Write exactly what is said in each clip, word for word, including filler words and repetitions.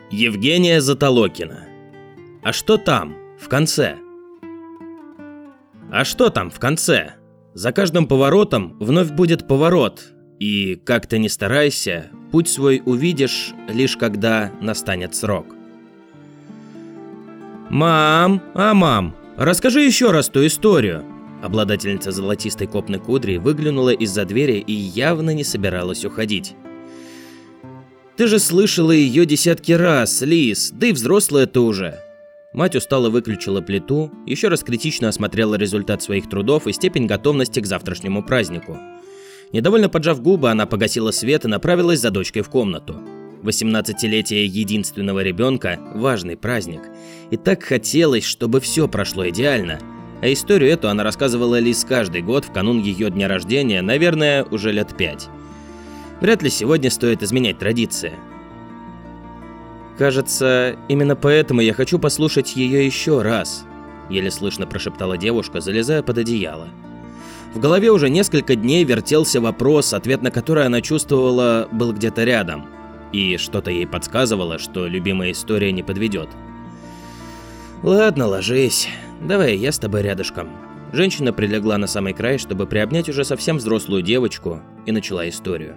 Евгения Затолокина. А что там, в конце? А что там в конце? За каждым поворотом вновь будет поворот, и, как ты ни старайся, путь свой увидишь, лишь когда настанет срок. Мам, а мам, расскажи еще раз ту историю. Обладательница золотистой копны кудри выглянула из-за двери и явно не собиралась уходить. Ты же слышала ее десятки раз, Лиз, да и взрослая ты уже. Мать устало выключила плиту, еще раз критично осмотрела результат своих трудов и степень готовности к завтрашнему празднику. Недовольно поджав губы, она погасила свет и направилась за дочкой в комнату. восемнадцатилетие единственного ребенка – важный праздник. И так хотелось, чтобы все прошло идеально. А историю эту она рассказывала Лиз каждый год в канун ее дня рождения, наверное, уже лет пять. Вряд ли сегодня стоит изменять традиции. «Кажется, именно поэтому я хочу послушать ее еще раз», — еле слышно прошептала девушка, залезая под одеяло. В голове уже несколько дней вертелся вопрос, ответ на который она чувствовала был где-то рядом. И что-то ей подсказывало, что любимая история не подведет. «Ладно, ложись. Давай я с тобой рядышком». Женщина прилегла на самый край, чтобы приобнять уже совсем взрослую девочку, и начала историю.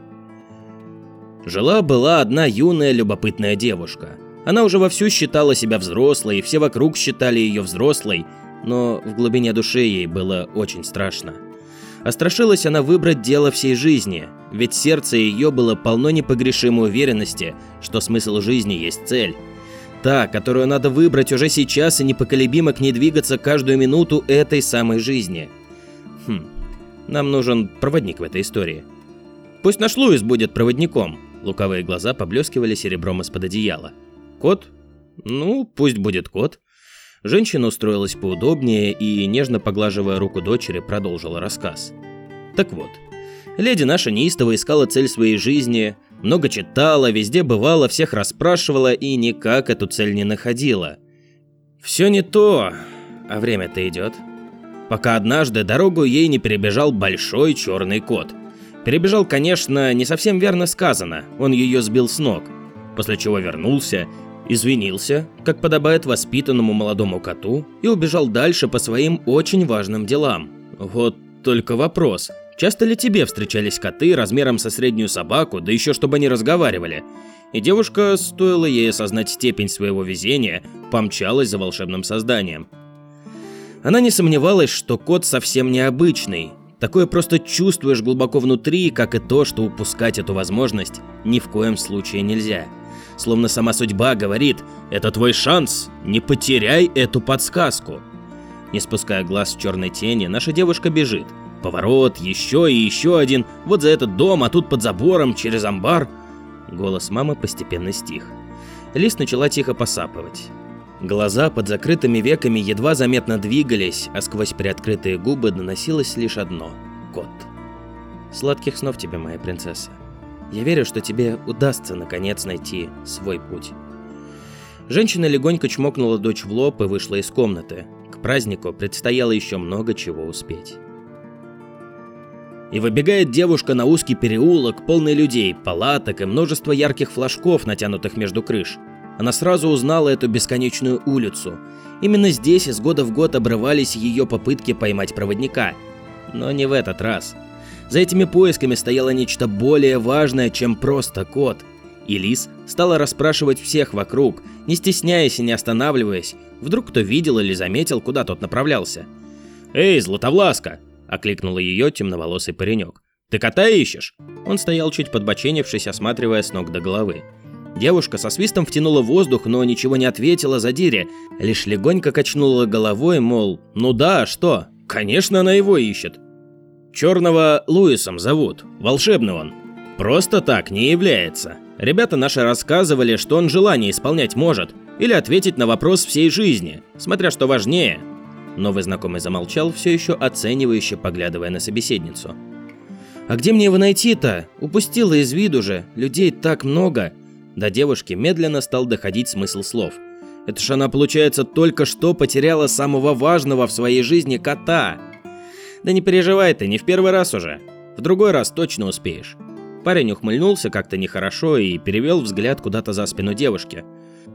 Жила-была одна юная любопытная девушка. Она уже вовсю считала себя взрослой, и все вокруг считали ее взрослой, но в глубине души ей было очень страшно. А страшилась она выбрать дело всей жизни, ведь сердце ее было полно непогрешимой уверенности, что смысл жизни есть цель. Та, которую надо выбрать уже сейчас и непоколебимо к ней двигаться каждую минуту этой самой жизни. Хм, нам нужен проводник в этой истории. Пусть наш Луис будет проводником. Луковые глаза поблескивали серебром из-под одеяла. Кот? Ну, пусть будет кот. Женщина устроилась поудобнее и, нежно поглаживая руку дочери, продолжила рассказ. Так вот, леди наша неистово искала цель своей жизни, много читала, везде бывала, всех расспрашивала и никак эту цель не находила. Все не то, а время-то идет. Пока однажды дорогу ей не перебежал большой черный кот. Перебежал, конечно, не совсем верно сказано, он ее сбил с ног, после чего вернулся, извинился, как подобает воспитанному молодому коту, и убежал дальше по своим очень важным делам. Вот только вопрос, часто ли тебе встречались коты размером со среднюю собаку, да еще чтобы они разговаривали? И девушка, стоило ей осознать степень своего везения, помчалась за волшебным созданием. Она не сомневалась, что кот совсем необычный. Такое просто чувствуешь глубоко внутри, как и то, что упускать эту возможность ни в коем случае нельзя. Словно сама судьба говорит: это твой шанс, не потеряй эту подсказку. Не спуская глаз с черной тени, наша девушка бежит. Поворот, еще и еще один, вот за этот дом, а тут под забором, через амбар. Голос мамы постепенно стих. Лиз начала тихо посапывать. Глаза под закрытыми веками едва заметно двигались, а сквозь приоткрытые губы доносилось лишь одно – кот. Сладких снов тебе, моя принцесса. Я верю, что тебе удастся наконец найти свой путь. Женщина легонько чмокнула дочь в лоб и вышла из комнаты. К празднику предстояло еще много чего успеть. И выбегает девушка на узкий переулок, полный людей, палаток и множество ярких флажков, натянутых между крыш. Она сразу узнала эту бесконечную улицу. Именно здесь из года в год обрывались ее попытки поймать проводника. Но не в этот раз. За этими поисками стояло нечто более важное, чем просто кот. И Лиз стала расспрашивать всех вокруг, не стесняясь и не останавливаясь. Вдруг кто видел или заметил, куда тот направлялся. «Эй, Златовласка!» – окликнул ее темноволосый паренек. «Ты кота ищешь?» Он стоял чуть подбоченившись, осматривая с ног до головы. Девушка со свистом втянула воздух, но ничего не ответила задире, лишь легонько качнула головой, мол, ну да, что? Конечно, она его ищет. Черного Луисом зовут, волшебный он. Просто так не является. Ребята наши рассказывали, что он желание исполнять может, или ответить на вопрос всей жизни, смотря что важнее. Новый знакомый замолчал, все еще оценивающе поглядывая на собеседницу. А где мне его найти-то? Упустила из виду же, людей так много. До девушки медленно стал доходить смысл слов. Это ж она, получается, только что потеряла самого важного в своей жизни кота. Да не переживай ты, не в первый раз уже. В другой раз точно успеешь. Парень ухмыльнулся как-то нехорошо и перевел взгляд куда-то за спину девушки.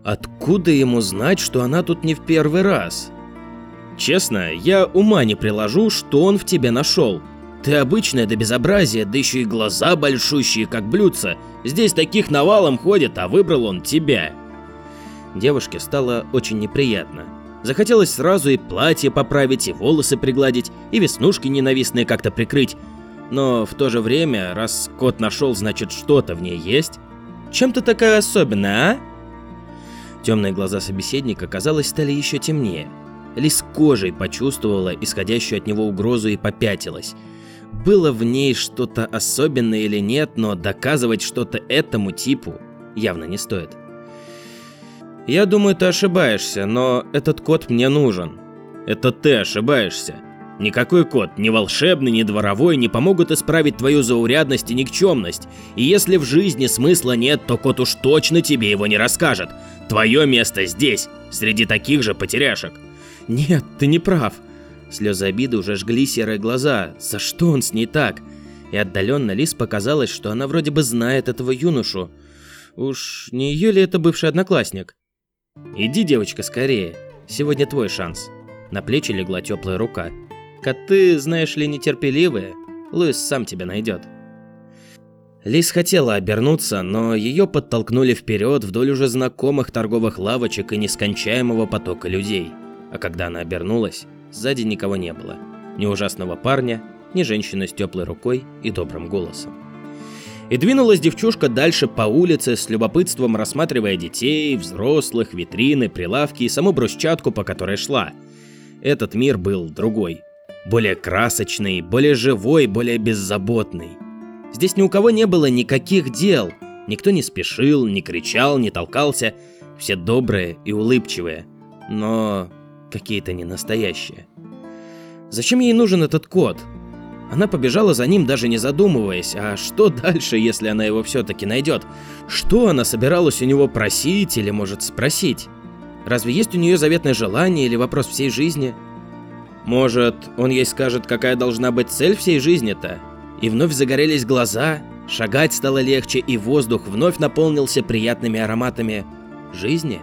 откуда ему знать, что она тут не в первый раз? Честно, я ума не приложу, что он в тебе нашел. Ты обычная до безобразия, да еще и глаза большущие, как блюдца. Здесь таких навалом ходят, а выбрал он тебя. Девушке стало очень неприятно. Захотелось сразу и платье поправить, и волосы пригладить, и веснушки ненавистные как-то прикрыть. Но в то же время, раз кот нашел, значит, что-то в ней есть. Чем ты такая особенная, а? Темные глаза собеседника, казалось, стали еще темнее. Лис кожей почувствовала исходящую от него угрозу и попятилась. Было в ней что-то особенное или нет, но доказывать что-то этому типу явно не стоит. Я думаю, ты ошибаешься, но этот кот мне нужен. Это ты ошибаешься. Никакой кот, ни волшебный, ни дворовой, не помогут исправить твою заурядность и никчемность. И если в жизни смысла нет, то кот уж точно тебе его не расскажет. Твое место здесь, среди таких же потеряшек. Нет, ты не прав. Слезы обиды уже жгли серые глаза. За что он с ней так? И отдаленно Лис показалось, что она вроде бы знает этого юношу. Уж не ее ли это бывший одноклассник? Иди, девочка, скорее. Сегодня твой шанс. На плечи легла теплая рука. Коты, знаешь ли, нетерпеливые. Луис сам тебя найдет. Лис хотела обернуться, но ее подтолкнули вперед вдоль уже знакомых торговых лавочек и нескончаемого потока людей. А когда она обернулась, сзади никого не было. Ни ужасного парня, ни женщины с теплой рукой и добрым голосом. И двинулась девчушка дальше по улице, с любопытством рассматривая детей, взрослых, витрины, прилавки и саму брусчатку, по которой шла. Этот мир был другой. Более красочный, более живой, более беззаботный. Здесь ни у кого не было никаких дел. Никто не спешил, не кричал, не толкался. Все добрые и улыбчивые. Но какие-то не настоящие. Зачем ей нужен этот кот? Она побежала за ним, даже не задумываясь. А что дальше, если она его все-таки найдет? Что она собиралась у него просить или, может, спросить? Разве есть у нее заветное желание или вопрос всей жизни? Может, он ей скажет, какая должна быть цель всей жизни-то? И вновь загорелись глаза, шагать стало легче, и воздух вновь наполнился приятными ароматами жизни.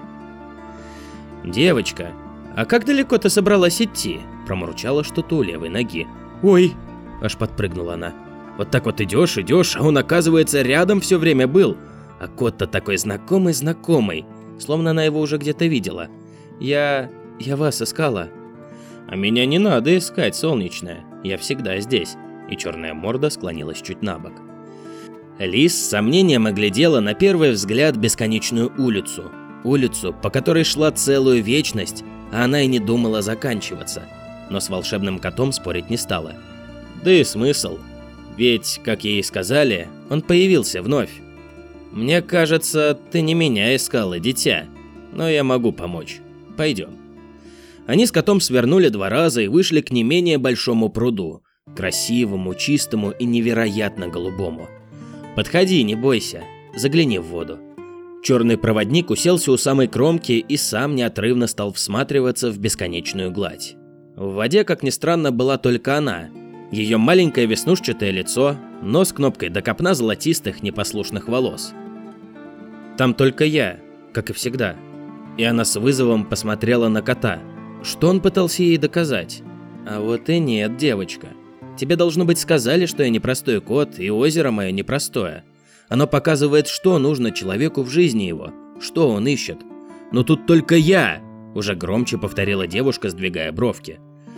«Девочка, а как далеко ты собралась идти?» – промурчала что-то у левой ноги. «Ой!» – аж подпрыгнула она. «Вот так вот идешь, идешь, а он, оказывается, рядом все время был. А кот-то такой знакомый-знакомый, словно она его уже где-то видела. Я... я вас искала». «А меня не надо искать, солнечная, я всегда здесь», и черная морда склонилась чуть набок. Лис с сомнением оглядела на первый взгляд бесконечную улицу. Улицу, по которой шла целую вечность, а она и не думала заканчиваться. Но с волшебным котом спорить не стала. Да и смысл. Ведь, как ей сказали, он появился вновь. «Мне кажется, ты не меня искала, дитя, но я могу помочь. Пойдем». Они с котом свернули два раза и вышли к не менее большому пруду. Красивому, чистому и невероятно голубому. «Подходи, не бойся, загляни в воду». Черный проводник уселся у самой кромки и сам неотрывно стал всматриваться в бесконечную гладь. В воде, как ни странно, была только она. Ее маленькое веснушчатое лицо, нос кнопкой до копна золотистых непослушных волос. «Там только я, как и всегда». И она с вызовом посмотрела на кота. Что он пытался ей доказать? А вот и нет, девочка. Тебе, должно быть, сказали, что я непростой кот, и озеро мое непростое. Оно показывает, что нужно человеку в жизни его, что он ищет. Но тут только я, уже громче повторила девушка, сдвигая бровки.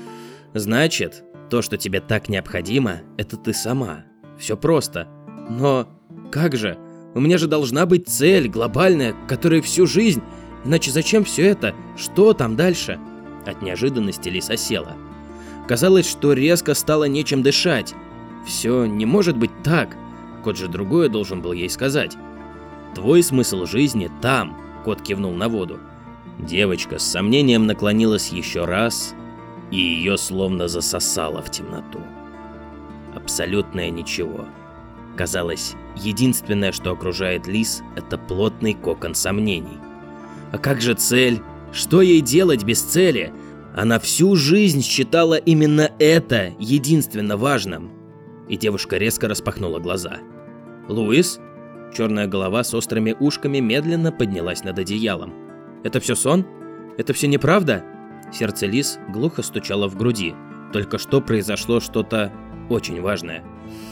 Значит, то, что тебе так необходимо, это ты сама. Все просто. Но как же? У меня же должна быть цель, глобальная, которая всю жизнь. Иначе зачем все это? Что там дальше? От неожиданности Лиса села. Казалось, что резко стало нечем дышать. Все не может быть так. Кот же другое должен был ей сказать. Твой смысл жизни там, кот кивнул на воду. Девочка с сомнением наклонилась еще раз, и ее словно засосало в темноту. Абсолютное ничего. Казалось, единственное, что окружает Лис, это плотный кокон сомнений. А как же цель? Что ей делать без цели? Она всю жизнь считала именно это единственно важным. И девушка резко распахнула глаза. «Луис?» Черная голова с острыми ушками медленно поднялась над одеялом. Это все сон? Это все неправда? Сердце Лис глухо стучало в груди. Только что произошло что-то очень важное.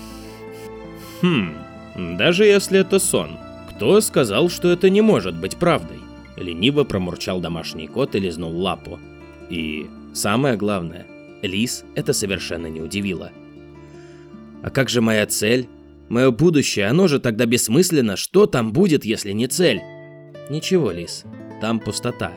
Хм, даже если это сон, кто сказал, что это не может быть правдой? Лениво промурчал домашний кот и лизнул лапу. И самое главное, Лис это совершенно не удивило. А как же моя цель? Мое будущее, оно же тогда бессмысленно. Что там будет, если не цель? Ничего, Лис, там пустота.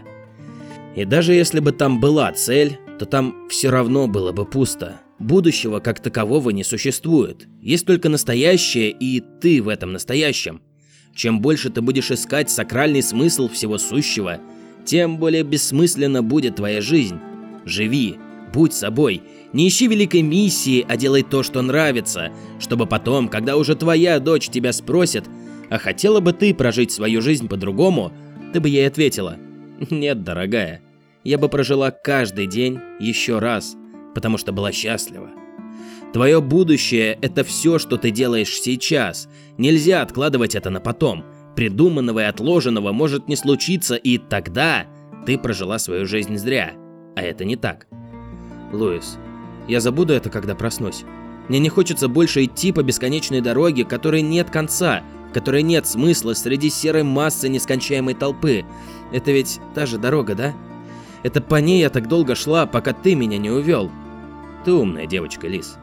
И даже если бы там была цель, то там все равно было бы пусто. Будущего как такового не существует. Есть только настоящее, и ты в этом настоящем. Чем больше ты будешь искать сакральный смысл всего сущего, тем более бессмысленна будет твоя жизнь. Живи, будь собой, не ищи великой миссии, а делай то, что нравится, чтобы потом, когда уже твоя дочь тебя спросит, а хотела бы ты прожить свою жизнь по-другому, ты бы ей ответила: нет, дорогая, я бы прожила каждый день еще раз, потому что была счастлива. Твое будущее – это все, что ты делаешь сейчас. Нельзя откладывать это на потом. Придуманного и отложенного может не случиться, и тогда ты прожила свою жизнь зря. А это не так. Луис, я забуду это, когда проснусь. Мне не хочется больше идти по бесконечной дороге, которой нет конца, в которой нет смысла среди серой массы нескончаемой толпы. Это ведь та же дорога, да? Это по ней я так долго шла, пока ты меня не увел. Ты умная девочка, Лис.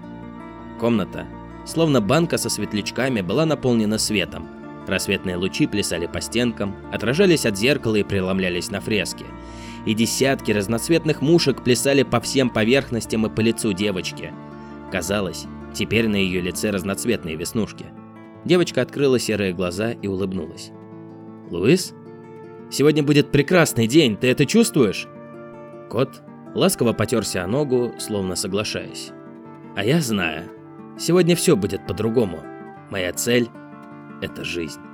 Комната, словно банка со светлячками, была наполнена светом. Рассветные лучи плясали по стенкам, отражались от зеркала и преломлялись на фреске. И десятки разноцветных мушек плясали по всем поверхностям и по лицу девочки. Казалось, теперь на ее лице разноцветные веснушки. Девочка открыла серые глаза и улыбнулась. «Луис? Сегодня будет прекрасный день, ты это чувствуешь?» Кот ласково потерся о ногу, словно соглашаясь. «А я знаю. Сегодня все будет по-другому. Моя цель – это жизнь».